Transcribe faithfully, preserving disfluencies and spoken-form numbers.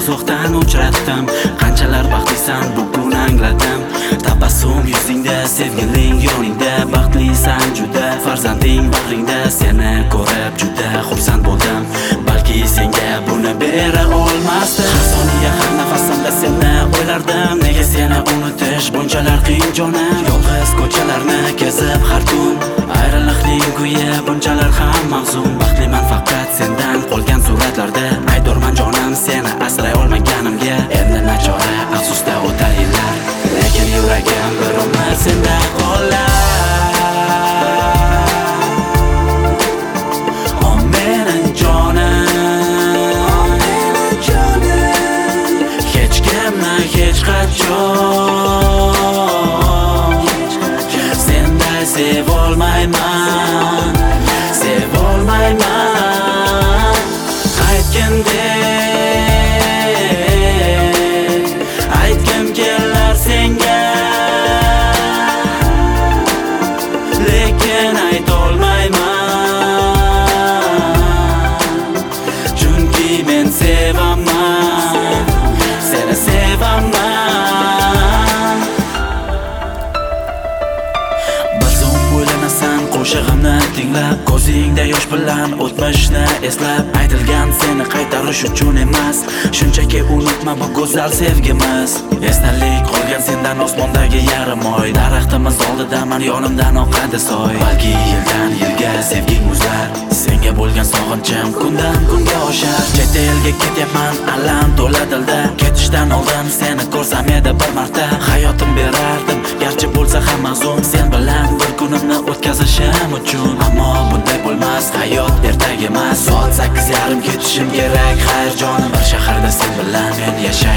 uzoqdan uchratdim. Qanchalar baxtlisan bugun angladim. Tabassum yuzingda, sevgiling yoningda, baxtlisan juda. Farzanding bag'ringda, seni ko'rib juda xursand bo'ldim. Balki senga buni bera olmasdim. Har soniya, har nafasimda seni o'ylardim. Nega seni unutish bunchalar qiyin jonim? Yolg'iz ko'chalarni kezib har kun, ayriliqning kuyi bunchalar ham mahzun. Baxtliman faqat sendan qolgan suratlarda. Aydorman jonim seni asray olmaganimga. Endi nachora afsusda o'tar yillar, lekin yuragim bir umr senda qolar. Hech qachon senday sevolmayman, sevolmayman. Aytgandek aytgim kelar senga, lekin aytolmayman. Chunki men sevaman, seni sevaman. Bir zum o'ylanasan qo'shig'imni tinglab, ko'zingda yosh bilan o'tmishni eslab. Aytilgan seni qaytarish uchun emas, shunchaki unutma bu go'zal sevgimiz. Esnalik qolgan sendan osmondagi yarim oy, daraxtimiz oldida man yonimdan oqadi soy. Balki yildan yilga sevging muzlar, senga bo'lgan sog'inchim kundan kunga oshar. Chet elga ketyapman, alam to'la dilda. Ketishdan oldin seni ko'rsam edi bir marta, hayotim berardim garchi bo'lsa ham mahzun. Sen bilan bir kunimni o'tkazishim uchun, ammo bunday bo'lmas, hayot ertaga emas. Soat sakkiz yarim ketishim kerak, xayr jonim. Bir shaharda sen bilan men yashayman.